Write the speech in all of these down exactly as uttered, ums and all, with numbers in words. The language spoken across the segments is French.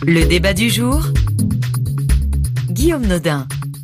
Le débat du jour, Guillaume Nodin.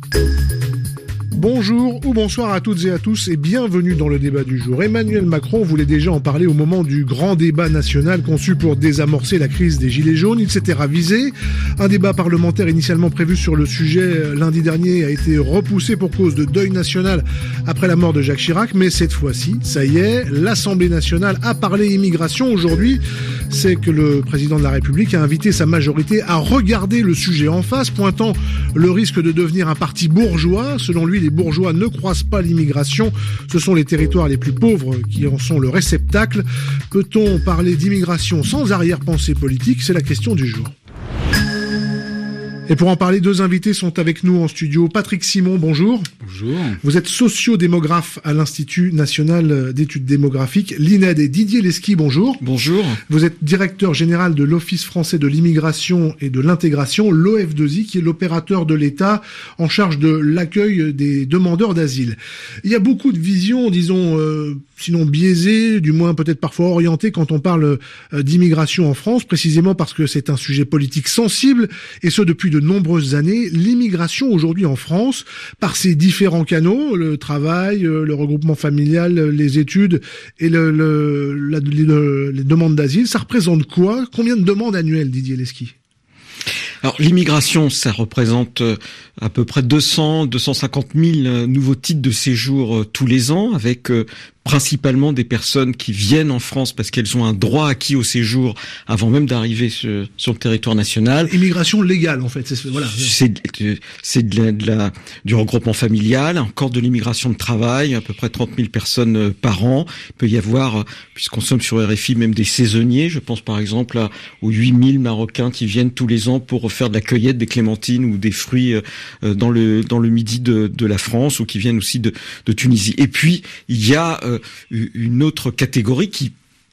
Bonjour ou bonsoir à toutes et à tous et bienvenue dans le débat du jour. Emmanuel Macron voulait déjà en parler au moment du grand débat national conçu pour désamorcer la crise des Gilets jaunes. Il s'était ravisé. Un débat parlementaire initialement prévu sur le sujet lundi dernier a été repoussé pour cause de deuil national après la mort de Jacques Chirac. Mais cette fois-ci, ça y est, l'Assemblée nationale a parlé immigration. Aujourd'hui, c'est que le président de la République a invité sa majorité à regarder le sujet en face, pointant le risque de devenir un parti bourgeois. Selon lui, les bourgeois ne croisent pas l'immigration. Ce sont les territoires les plus pauvres qui en sont le réceptacle. Peut-on parler d'immigration sans arrière-pensée politique ? C'est la question du jour. Et pour en parler, deux invités sont avec nous en studio. Patrick Simon, bonjour. Bonjour. Vous êtes sociodémographe à l'Institut national d'études démographiques, l'I N E D, et Didier Lesky, bonjour. Bonjour. Vous êtes directeur général de l'Office français de l'immigration et de l'intégration, l'O F deux I, qui est l'opérateur de l'État en charge de l'accueil des demandeurs d'asile. Il y a beaucoup de visions, disons, euh, sinon biaisées, du moins peut-être parfois orientées quand on parle euh, d'immigration en France, précisément parce que c'est un sujet politique sensible, et ce depuis de nombreuses années. L'immigration aujourd'hui en France, par ses différents canaux, le travail, le regroupement familial, les études et le, le, la, les, les demandes d'asile, ça représente quoi ? Combien de demandes annuelles, Didier Lesky ? Alors l'immigration, ça représente à peu près deux cents à deux cent cinquante mille nouveaux titres de séjour tous les ans, avec principalement des personnes qui viennent en France parce qu'elles ont un droit acquis au séjour avant même d'arriver sur, sur le territoire national. Immigration légale, en fait. C'est, voilà. c'est, c'est de la, de la, du regroupement familial, encore de l'immigration de travail, à peu près trente mille personnes par an. Il peut y avoir, puisqu'on sommes sur R F I, même des saisonniers. Je pense par exemple à, aux huit mille Marocains qui viennent tous les ans pour faire de la cueillette des clémentines ou des fruits dans le, dans le midi de, de la France, ou qui viennent aussi de, de Tunisie. Et puis, il y a euh, une autre catégorie qui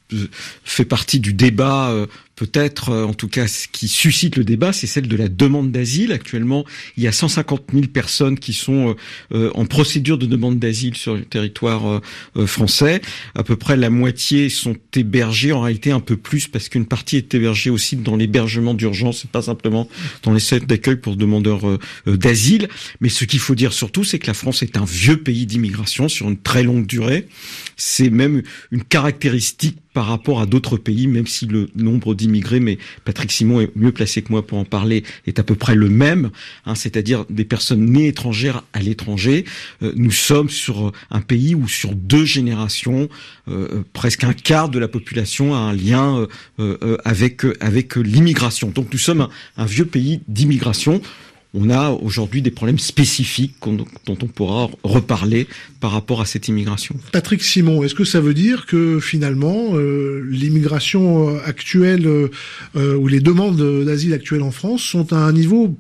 fait partie du débat, euh, peut-être, euh, en tout cas, ce qui suscite le débat, c'est celle de la demande d'asile. Actuellement, il y a cent cinquante mille personnes qui sont euh, euh, en procédure de demande d'asile sur le territoire euh, euh, français. À peu près la moitié sont hébergées, en réalité un peu plus, parce qu'une partie est hébergée aussi dans l'hébergement d'urgence, et pas simplement dans les centres d'accueil pour demandeurs euh, euh, d'asile. Mais ce qu'il faut dire surtout, c'est que la France est un vieux pays d'immigration sur une très longue durée. C'est même une caractéristique par rapport à d'autres pays, même si le nombre d'immigrés, mais Patrick Simon est mieux placé que moi pour en parler, est à peu près le même, hein, c'est-à-dire des personnes nées étrangères à l'étranger. Euh, nous sommes sur un pays où sur deux générations, euh, presque un quart de la population a un lien euh, euh, avec avec l'immigration. Donc nous sommes un, un vieux pays d'immigration. On a aujourd'hui des problèmes spécifiques dont on pourra reparler par rapport à cette immigration. Patrick Simon, est-ce que ça veut dire que finalement euh, l'immigration actuelle euh, ou les demandes d'asile actuelles en France sont à un niveau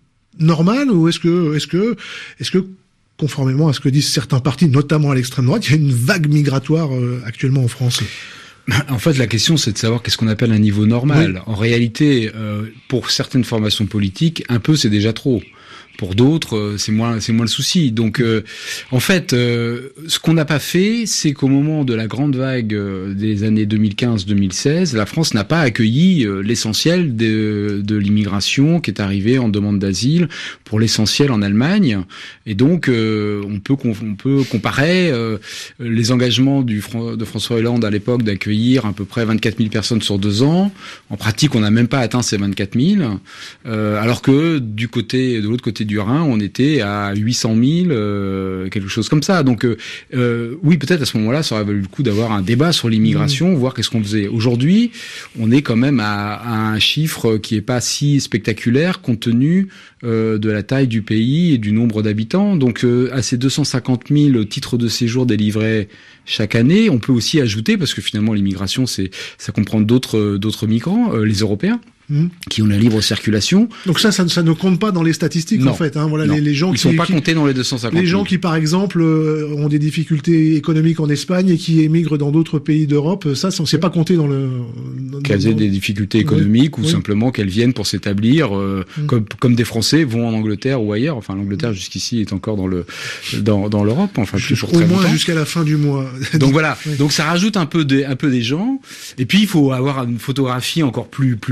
normal, ou est-ce que est-ce que est-ce que conformément à ce que disent certains partis, notamment à l'extrême droite, il y a une vague migratoire euh, actuellement en France ? En fait, la question, c'est de savoir qu'est-ce qu'on appelle un niveau normal. Oui. En réalité, euh, pour certaines formations politiques, un peu, c'est déjà trop. Pour d'autres, euh, c'est moins, c'est moins le souci. Donc, euh, en fait, euh, ce qu'on n'a pas fait, c'est qu'au moment de la grande vague euh, des années deux mille quinze deux mille seize, la France n'a pas accueilli euh, l'essentiel de, de l'immigration qui est arrivée en demande d'asile, pour l'essentiel en Allemagne. Et donc, euh, on peut on peut comparer euh, les engagements du de François Hollande à l'époque d'accueillir à peu près vingt-quatre mille personnes sur deux ans. En pratique, on n'a même pas atteint ces vingt-quatre mille, euh, alors que du côté, de l'autre côté du Rhin, on était à huit cent mille, euh, quelque chose comme ça. Donc, euh, euh, oui, peut-être à ce moment-là, ça aurait valu le coup d'avoir un débat sur l'immigration, mmh. voir qu'est-ce qu'on faisait. Aujourd'hui, on est quand même à, à un chiffre qui est pas si spectaculaire compte tenu euh, de la taille du pays et du nombre d'habitants. Donc, euh, à ces deux cent cinquante mille titres de séjour délivrés chaque année, on peut aussi ajouter, parce que finalement l'immigration, c'est ça comprend d'autres d'autres migrants, euh, les Européens. Mmh. Qui ont la libre circulation. Donc ça, ça, ça ne compte pas dans les statistiques, non. en fait. Hein. Voilà, les, les gens ils qui sont pas qui, comptés dans les deux cent cinquante mille. Les gens qui, par exemple, euh, ont des difficultés économiques en Espagne et qui émigrent dans d'autres pays d'Europe, ça, c'est pas compté dans le. Dans, qu'elles aient dans... des difficultés économiques oui. ou oui. simplement qu'elles viennent pour s'établir, euh, mmh. comme comme des Français vont en Angleterre ou ailleurs. Enfin, l'Angleterre jusqu'ici est encore dans le dans dans l'Europe. Enfin, toujours au très moins longtemps. Jusqu'à la fin du mois. Donc voilà. oui. Donc ça rajoute un peu des un peu des gens. Et puis il faut avoir une photographie encore plus plus large de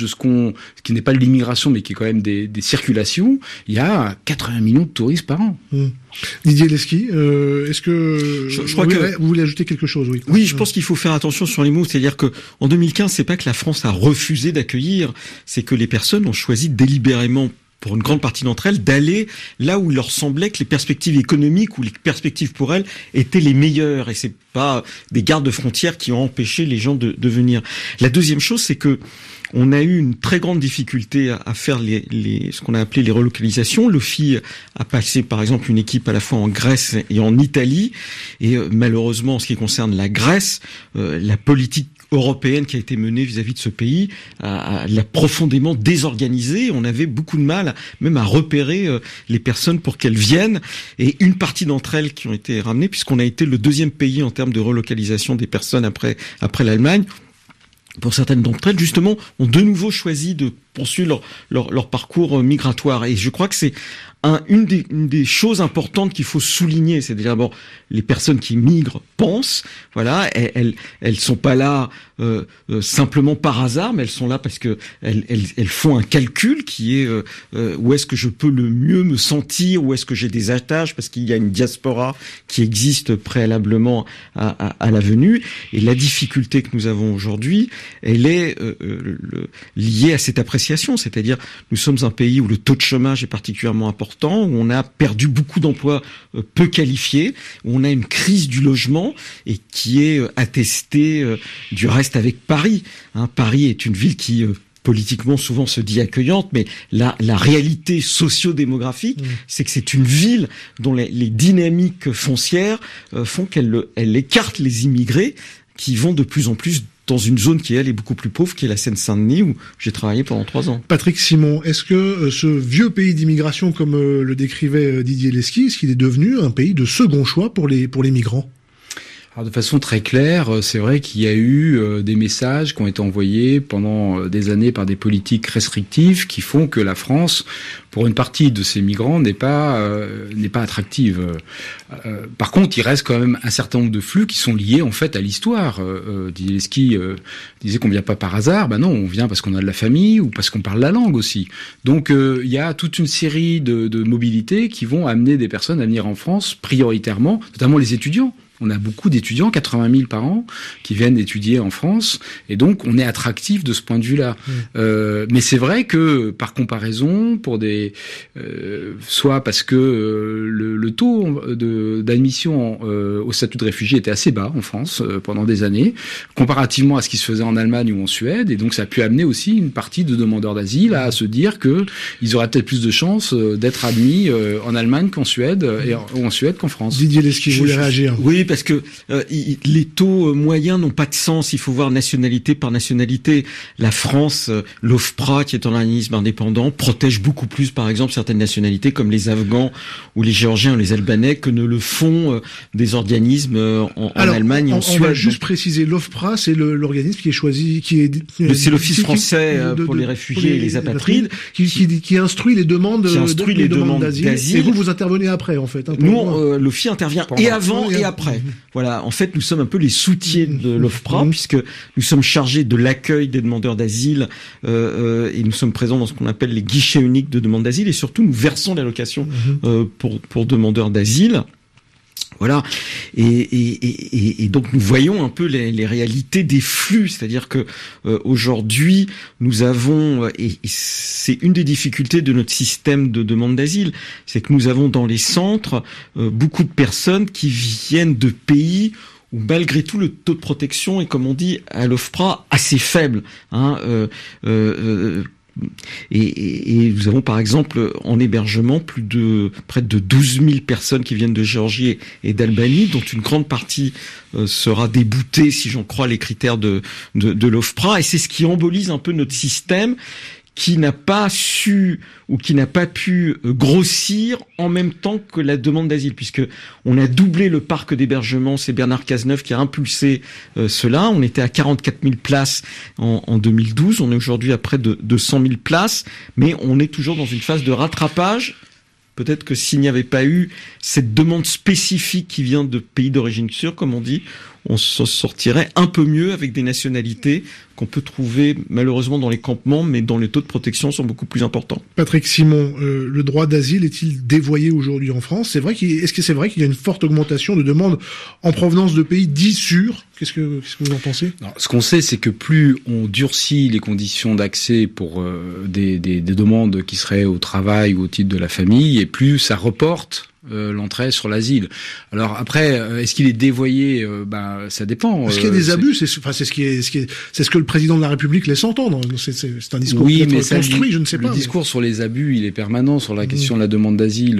de ce qu'on, ce qui n'est pas de l'immigration, mais qui est quand même des, des circulations, il y a quatre-vingts millions de touristes par an. Mmh. Didier Lesky, euh, est-ce que je, je crois vous, que vous voulez ajouter quelque chose? Oui. Oui, je pense qu'il faut faire attention sur les mots. C'est-à-dire que en deux mille quinze, c'est pas que la France a refusé d'accueillir, c'est que les personnes ont choisi délibérément, pour une grande partie d'entre elles, d'aller là où il leur semblait que les perspectives économiques ou les perspectives pour elles étaient les meilleures. Et c'est pas des gardes de frontières qui ont empêché les gens de, de venir. La deuxième chose, c'est que on a eu une très grande difficulté à, à faire les, les, ce qu'on a appelé les relocalisations. L'O F I a passé, par exemple, une équipe à la fois en Grèce et en Italie. Et euh, malheureusement, en ce qui concerne la Grèce, euh, la politique européenne qui a été menée vis-à-vis de ce pays a, a, l'a profondément désorganisée. On avait beaucoup de mal même à repérer euh, les personnes pour qu'elles viennent. Et une partie d'entre elles qui ont été ramenées, puisqu'on a été le deuxième pays en termes de relocalisation des personnes après, après l'Allemagne. Pour certaines d'entre elles, justement, ont de nouveau choisi de poursuivre leur, leur, leur parcours migratoire. Et je crois que c'est un, une, des, une des choses importantes qu'il faut souligner. C'est d'abord les personnes qui migrent pensent, voilà, elles, elles, elles sont pas là euh, euh, simplement par hasard, mais elles sont là parce que elles, elles, elles font un calcul qui est euh, euh, où est-ce que je peux le mieux me sentir, où est-ce que j'ai des attaches, parce qu'il y a une diaspora qui existe préalablement à, à, à la venue. Et la difficulté que nous avons aujourd'hui, elle est euh, le, liée à cette appréciation, c'est-à-dire nous sommes un pays où le taux de chômage est particulièrement important, où on a perdu beaucoup d'emplois euh, peu qualifiés, où on a une crise du logement et qui est euh, attestée euh, du reste avec Paris. Hein, Paris est une ville qui euh, politiquement souvent se dit accueillante, mais la, la réalité socio-démographique, mmh. c'est que c'est une ville dont les, les dynamiques foncières euh, font qu'elle elle écarte les immigrés qui vont de plus en plus dans une zone qui, elle, est beaucoup plus pauvre, qui est la Seine-Saint-Denis, où j'ai travaillé pendant trois ans. Patrick Simon, est-ce que euh, ce vieux pays d'immigration, comme euh, le décrivait euh, Didier Lesky, est-ce qu'il est devenu un pays de second choix pour les, pour les migrants ? Alors de façon très claire, c'est vrai qu'il y a eu euh, des messages qui ont été envoyés pendant euh, des années par des politiques restrictives qui font que la France, pour une partie de ces migrants, n'est pas euh, n'est pas attractive. Euh, par contre, il reste quand même un certain nombre de flux qui sont liés en fait à l'histoire. Euh, Didier Lesky euh, disait qu'on vient pas par hasard. Ben non, on vient parce qu'on a de la famille ou parce qu'on parle la langue aussi. Donc euh, il y a toute une série de, de mobilités qui vont amener des personnes à venir en France prioritairement, notamment les étudiants. On a beaucoup d'étudiants, quatre-vingt mille par an, qui viennent étudier en France, et donc on est attractif de ce point de vue-là. Mmh. Euh, mais c'est vrai que, par comparaison, pour des, euh, soit parce que euh, le, le taux de, d'admission euh, au statut de réfugié était assez bas en France euh, pendant des années, comparativement à ce qui se faisait en Allemagne ou en Suède, et donc ça a pu amener aussi une partie de demandeurs d'asile à se dire que ils auraient peut-être plus de chances d'être admis euh, en Allemagne qu'en Suède, et en, ou en Suède qu'en France. Didier Lesky, je voulais réagir. Oui. Parce que euh, il, les taux moyens n'ont pas de sens. Il faut voir nationalité par nationalité. La France, euh, l'OFPRA, qui est un organisme indépendant, protège beaucoup plus, par exemple, certaines nationalités comme les Afghans ou les Géorgiens ou les Albanais que ne le font euh, des organismes euh, en, Alors, en Allemagne et en on, Suède. On va juste préciser, l'OFPRA, c'est le, l'organisme qui est choisi, qui est le, c'est l'Office français de, de, pour les réfugiés pour les, et les apatrides, qui, qui, qui instruit les demandes, qui instruit de, les, les demandes, demandes d'asile. d'asile. Et vous, vous intervenez après, en fait. Hein, Nous, euh, l'Office intervient et avant et après. Voilà, en fait, nous sommes un peu les soutiens de l'OFPRA, mmh. puisque nous sommes chargés de l'accueil des demandeurs d'asile euh, euh, et nous sommes présents dans ce qu'on appelle les guichets uniques de demande d'asile, et surtout nous versons l'allocation mmh. euh, pour, pour demandeurs d'asile. Voilà, et, et, et, et donc nous voyons un peu les, les réalités des flux, c'est-à-dire que euh, aujourd'hui nous avons, et, et c'est une des difficultés de notre système de demande d'asile, c'est que nous avons dans les centres euh, beaucoup de personnes qui viennent de pays où malgré tout le taux de protection est, comme on dit à l'OFPRA, assez faible. Hein, euh, euh, Et, et, et nous avons par exemple en hébergement plus de près de douze mille personnes qui viennent de Géorgie et d'Albanie, dont une grande partie euh, sera déboutée si j'en crois les critères de, de, de l'OFPRA. Et c'est ce qui embolise un peu notre système, qui n'a pas su ou qui n'a pas pu grossir en même temps que la demande d'asile, puisque on a doublé le parc d'hébergement. C'est Bernard Cazeneuve qui a impulsé euh, cela. On était à quarante-quatre mille places en, en deux mille douze. On est aujourd'hui à près de, de cent mille places, mais on est toujours dans une phase de rattrapage. Peut-être que s'il n'y avait pas eu cette demande spécifique qui vient de pays d'origine sûre, comme on dit, on s'en sortirait un peu mieux avec des nationalités qu'on peut trouver malheureusement dans les campements, mais dont les taux de protection sont beaucoup plus importants. Patrick Simon, euh, le droit d'asile est-il dévoyé aujourd'hui en France ? C'est vrai qu'il, est-ce que c'est vrai qu'il y a une forte augmentation de demandes en provenance de pays dits sûrs ? Qu'est-ce que, qu'est-ce que vous en pensez ? Alors, ce qu'on sait, c'est que plus on durcit les conditions d'accès pour euh, des, des, des demandes qui seraient au travail ou au titre de la famille, et plus ça reporte Euh, l'entrée sur l'asile. Alors après, euh, est-ce qu'il est dévoyé ? euh, Ben ça dépend. Est-ce qu'il y a des euh, abus ? C'est, enfin, c'est ce qui est, ce qui est, c'est ce que le président de la République laisse entendre. C'est, c'est, c'est un discours oui, peut-être mais ça, construit, je ne sais le pas. Le discours mais... sur les abus, il est permanent sur la mmh. question de la demande d'asile.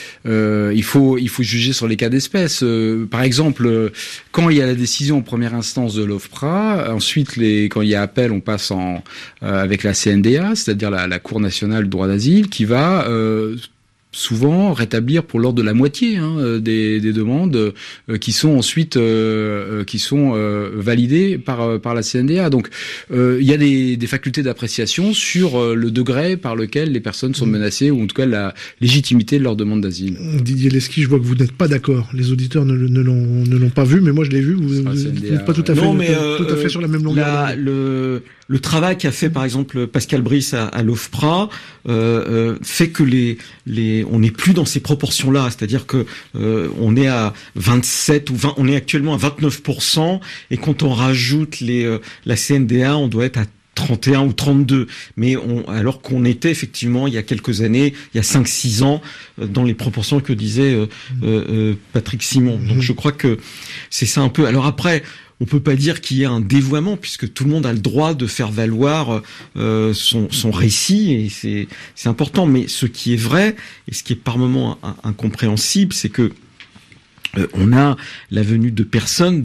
Euh, il faut, il faut juger sur les cas d'espèce. Euh, par exemple, euh, quand il y a la décision en première instance de l'OFPRA, ensuite les, quand il y a appel, on passe en euh, avec la C N D A, c'est-à-dire la, la Cour nationale du droit d'asile, qui va euh, souvent rétablir pour l'ordre de la moitié hein, des, des demandes euh, qui sont ensuite euh, qui sont euh, validées par euh, par la C N D A. Donc euh, il y a des, des facultés d'appréciation sur euh, le degré par lequel les personnes sont menacées ou en tout cas la légitimité de leur demande d'asile. Didier Lesky, je vois que vous n'êtes pas d'accord. Les auditeurs ne, ne l'ont ne l'ont pas vu, mais moi je l'ai vu. Vous, vous n'êtes pas tout à fait non, mais, tout, euh, tout à fait sur la même longueur. La, le le travail qu'a fait par exemple Pascal Brice à, à l'OFPRA euh, euh, fait que les les on n'est plus dans ces proportions-là, c'est-à-dire que euh, on est à vingt-sept ou vingt, on est actuellement à vingt-neuf pour cent et quand on rajoute les euh, la C N D A, on doit être à trente et un ou trente-deux, mais on, alors qu'on était effectivement il y a quelques années, il y a cinq six ans, euh, dans les proportions que disait euh, euh, Patrick Simon. Donc je crois que c'est ça un peu. Alors après, on peut pas dire qu'il y a un dévoiement puisque tout le monde a le droit de faire valoir euh, son, son récit et c'est, c'est important. Mais ce qui est vrai et ce qui est par moments incompréhensible, c'est que euh, on a la venue de personnes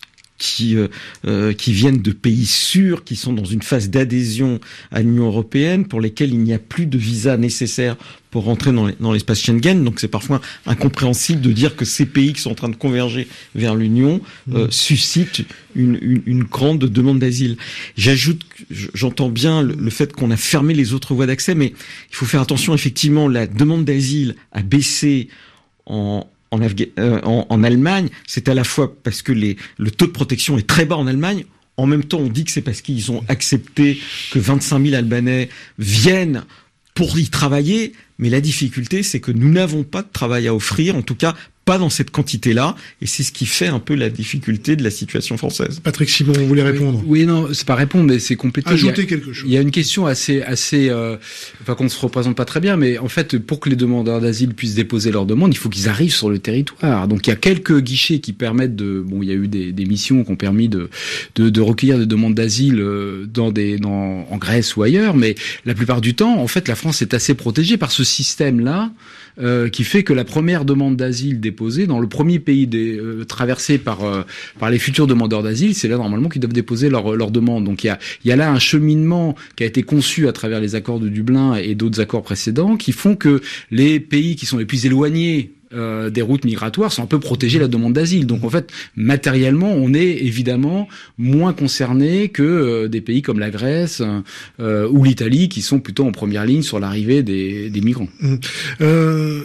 qui euh, euh, qui viennent de pays sûrs, qui sont dans une phase d'adhésion à l'Union européenne, pour lesquels il n'y a plus de visa nécessaire pour rentrer dans, les, dans l'espace Schengen. Donc c'est parfois incompréhensible de dire que ces pays qui sont en train de converger vers l'Union euh, mmh. suscitent une, une, une grande demande d'asile. J'ajoute, j'entends bien le, le fait qu'on a fermé les autres voies d'accès, mais il faut faire attention. Effectivement, la demande d'asile a baissé en En, Afga- euh, en, en Allemagne, c'est à la fois parce que les, le taux de protection est très bas en Allemagne. En même temps, on dit que c'est parce qu'ils ont accepté que vingt-cinq mille Albanais viennent pour y travailler. Mais la difficulté, c'est que nous n'avons pas de travail à offrir, en tout cas pas dans cette quantité-là, et c'est ce qui fait un peu la difficulté de la situation française. Patrick Simon, vous voulez répondre ? Oui, oui non, c'est pas répondre, mais c'est compléter. Ajouter il y a, quelque chose. Il y a une question assez, assez, euh, enfin qu'on ne se représente pas très bien, mais en fait, pour que les demandeurs d'asile puissent déposer leur demande, il faut qu'ils arrivent sur le territoire. Donc il y a quelques guichets qui permettent de, bon, il y a eu des, des missions qui ont permis de, de, de recueillir des demandes d'asile dans des, dans, en Grèce ou ailleurs, mais la plupart du temps, en fait, la France est assez protégée par ce système-là. Euh, qui fait que la première demande d'asile déposée dans le premier pays des, euh, traversé par euh, par les futurs demandeurs d'asile, c'est là normalement qu'ils doivent déposer leur leur demande. Donc il y a il y a là un cheminement qui a été conçu à travers les accords de Dublin et d'autres accords précédents qui font que les pays qui sont les plus éloignés Euh, des routes migratoires sont un peu protégés la demande d'asile. Donc en fait, matériellement, on est évidemment moins concerné que euh, des pays comme la Grèce euh, ou l'Italie qui sont plutôt en première ligne sur l'arrivée des, des migrants. Mmh. Euh...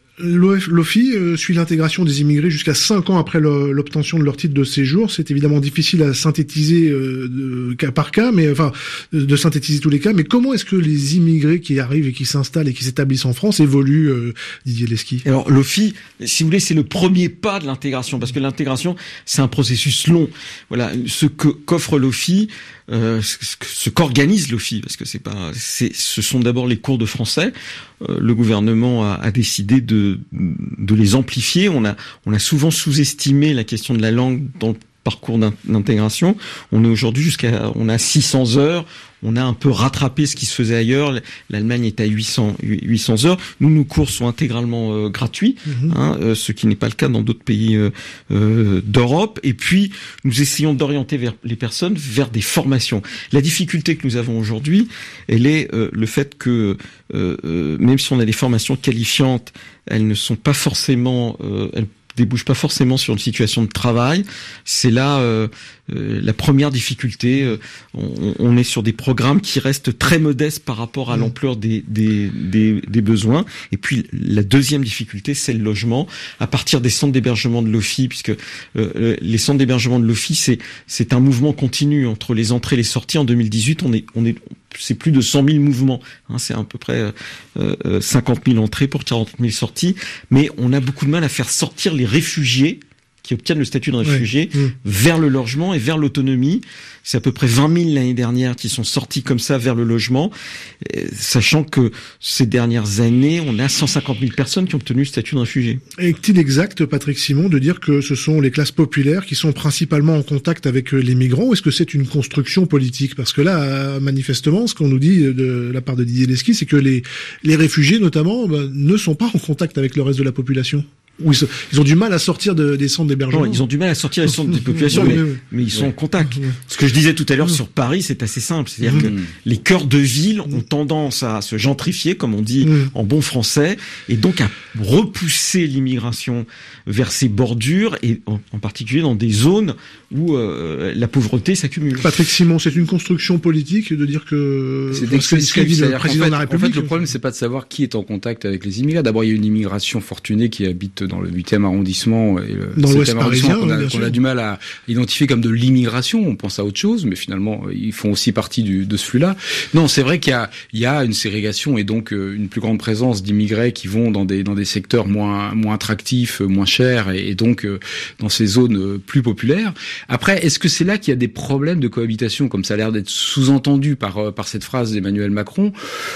L'O F I euh, suit l'intégration des immigrés jusqu'à cinq ans après le, l'obtention de leur titre de séjour. C'est évidemment difficile à synthétiser euh, de, cas par cas, mais enfin de, de synthétiser tous les cas. Mais comment est-ce que les immigrés qui arrivent et qui s'installent et qui s'étabbissent en France évoluent, euh, Didier Lesky ? Alors l'O F I, si vous voulez, c'est le premier pas de l'intégration, parce que l'intégration, c'est un processus long. Voilà, ce que qu'offre l'O F I. Euh, ce, ce qu'organise l'O F I, parce que c'est pas, c'est, ce sont d'abord les cours de français. Euh, le gouvernement a, a décidé de de les amplifier. On a on a souvent sous-estimé la question de la langue dans le parcours d'intégration. On est aujourd'hui jusqu'à, on a six cents heures. On a un peu rattrapé ce qui se faisait ailleurs. L'Allemagne est à huit cents heures. Nous, nos cours sont intégralement euh, gratuits, mmh. hein, euh, ce qui n'est pas le cas dans d'autres pays euh, euh, d'Europe. Et puis, nous essayons d'orienter vers les personnes vers des formations. La difficulté que nous avons aujourd'hui, elle est euh, le fait que, euh, euh, même si on a des formations qualifiantes, elles ne sont pas forcément, euh, elles débouche pas forcément sur une situation de travail. C'est là euh, euh, la première difficulté. Euh, on, on est sur des programmes qui restent très modestes par rapport à mmh. l'ampleur des, des, des, des besoins. Et puis la deuxième difficulté, c'est le logement. À partir des centres d'hébergement de l'O F I, puisque euh, les centres d'hébergement de l'O F I, c'est c'est un mouvement continu entre les entrées et les sorties. En deux mille dix-huit, on est on est c'est plus de cent mille mouvements. Hein, c'est à peu près euh, cinquante mille entrées pour quarante mille sorties. Mais on a beaucoup de mal à faire sortir les réfugiés qui obtiennent le statut de réfugié ouais. mmh. vers le logement et vers l'autonomie. C'est à peu près vingt mille l'année dernière qui sont sortis comme ça vers le logement, sachant que ces dernières années, on a cent cinquante mille personnes qui ont obtenu le statut de réfugié. Est-il exact, Patrick Simon, de dire que ce sont les classes populaires qui sont principalement en contact avec les migrants, ou est-ce que c'est une construction politique? Parce que là, manifestement, ce qu'on nous dit de la part de Didier Leschi, c'est que les, les réfugiés, notamment, bah, ne sont pas en contact avec le reste de la population. Ou ils, ils ont du mal à sortir de, des centres d'hébergement. Non, ils ont du mal à sortir des centres des populations, mais, mais ils sont ouais. en contact. Ouais. Ce que je disais tout à l'heure sur Paris, c'est assez simple. C'est-à-dire mmh. que les cœurs de ville ont tendance à se gentrifier, comme on dit mmh. en bon français, et donc à repousser l'immigration vers ses bordures, et en, en particulier dans des zones où euh, la pauvreté s'accumule. Patrick Simon, c'est une construction politique de dire que c'est excessif, ce qu'a dit le président de la République. En fait, le problème, c'est pas de savoir qui est en contact avec les immigrés. D'abord, il y a une immigration fortunée qui habite dans le huitième arrondissement et le dans l'Ouest parisien, qu'on a, qu'on a du mal à identifier comme de l'immigration. On pense à autre chose, mais finalement, ils font aussi partie du, de ce flux-là. Non, c'est vrai qu'il y a, il y a une ségrégation et donc une plus grande présence d'immigrés qui vont dans des, dans des secteurs moins, moins attractifs, moins chers et, et donc dans ces zones plus populaires. Après, est-ce que c'est là qu'il y a des problèmes de cohabitation, comme ça a l'air d'être sous-entendu par, par cette phrase d'Emmanuel Macron?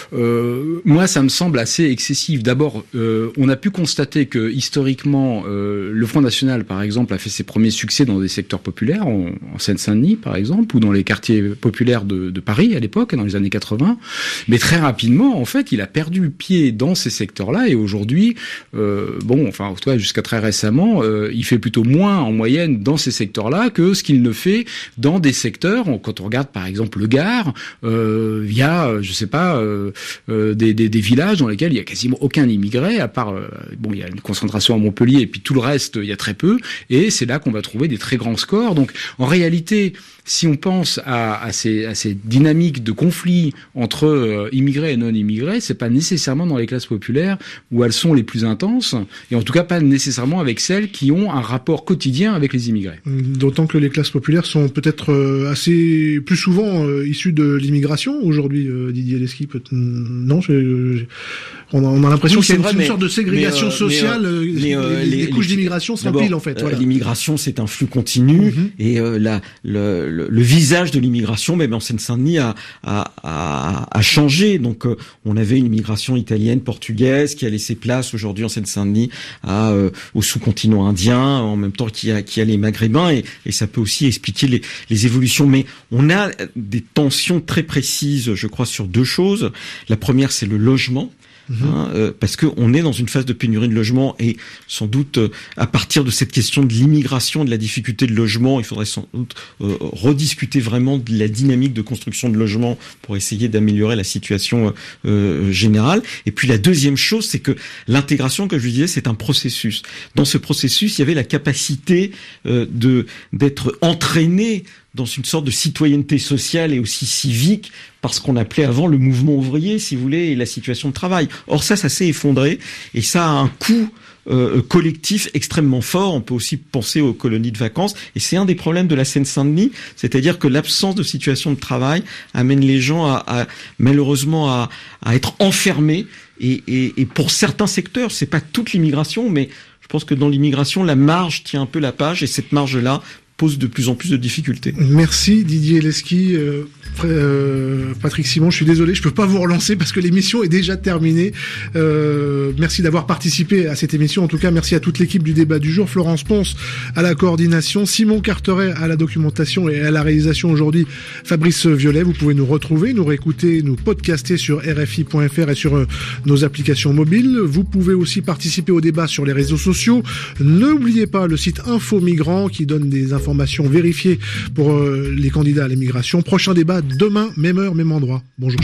euh, Moi, ça me semble assez excessif. D'abord, euh, on a pu constater que historiquement, Historiquement, euh, le Front National, par exemple, a fait ses premiers succès dans des secteurs populaires, en, en Seine-Saint-Denis, par exemple, ou dans les quartiers populaires de, de Paris, à l'époque, dans les années quatre-vingts. Mais très rapidement, en fait, il a perdu pied dans ces secteurs-là, et aujourd'hui, euh, bon, enfin, en tout cas, jusqu'à très récemment, euh, il fait plutôt moins, en moyenne, dans ces secteurs-là, que ce qu'il ne fait dans des secteurs, quand on regarde, par exemple, le Gard, euh, il y a, je sais pas, euh, euh, des, des, des villages dans lesquels il y a quasiment aucun immigré, à part, euh, bon, il y a une concentration à Montpellier, et puis tout le reste, il y a très peu, et c'est là qu'on va trouver des très grands scores. Donc, en réalité, si on pense à, à, ces, à ces dynamiques de conflit entre euh, immigrés et non-immigrés, c'est pas nécessairement dans les classes populaires où elles sont les plus intenses, et en tout cas pas nécessairement avec celles qui ont un rapport quotidien avec les immigrés. D'autant que les classes populaires sont peut-être euh, assez plus souvent euh, issues de l'immigration aujourd'hui, euh, Didier Leschi. Peut- non, je, je, on a, on a l'impression oui, qu'il y a une, vrai, une mais, sorte de ségrégation mais, euh, sociale. Mais, euh, mais, euh, les, les, les couches les, d'immigration s'empilent en fait. Voilà. Euh, l'immigration, c'est un flux continu, mm-hmm. et euh, la, le, le, le visage de l'immigration, même en Seine-Saint-Denis, a, a, a, a changé. Donc, euh, on avait une immigration italienne, portugaise, qui a laissé place aujourd'hui en Seine-Saint-Denis à, euh, au sous-continent indien, en même temps qu'il y a, qu'il y a les Maghrébins, et, et ça peut aussi expliquer les, les évolutions. Mais on a des tensions très précises, je crois, sur deux choses. La première, c'est le logement. Mmh. Hein, euh, parce que on est dans une phase de pénurie de logement, et sans doute euh, à partir de cette question de l'immigration, de la difficulté de logement, il faudrait sans doute euh, rediscuter vraiment de la dynamique de construction de logement pour essayer d'améliorer la situation euh, générale. Et puis la deuxième chose, c'est que l'intégration, comme je disais, c'est un processus. Dans ce processus, il y avait la capacité euh, de d'être entraîné dans une sorte de citoyenneté sociale et aussi civique, parce qu'on appelait avant le mouvement ouvrier, si vous voulez, et la situation de travail. Or ça, ça s'est effondré, et ça a un coût euh, collectif extrêmement fort. On peut aussi penser aux colonies de vacances, et c'est un des problèmes de la Seine-Saint-Denis, c'est-à-dire que l'absence de situation de travail amène les gens à, à malheureusement à, à être enfermés, et, et, et pour certains secteurs, c'est pas toute l'immigration, mais je pense que dans l'immigration, la marge tient un peu la page, et cette marge-là pose de plus en plus de difficultés. Merci Didier Leschi. Euh, euh, Patrick Simon, je suis désolé, je peux pas vous relancer parce que l'émission est déjà terminée. Euh, merci d'avoir participé à cette émission. En tout cas, merci à toute l'équipe du débat du jour. Florence Ponce à la coordination, Simon Carteret à la documentation et à la réalisation aujourd'hui, Fabrice Violet. Vous pouvez nous retrouver, nous réécouter, nous podcaster sur R F I point F R et sur euh, nos applications mobiles. Vous pouvez aussi participer au débat sur les réseaux sociaux. N'oubliez pas le site Info Migrants qui donne des informations vérifiées pour euh, les candidats à l'immigration. Prochain débat demain, même heure, même endroit. Bonjour.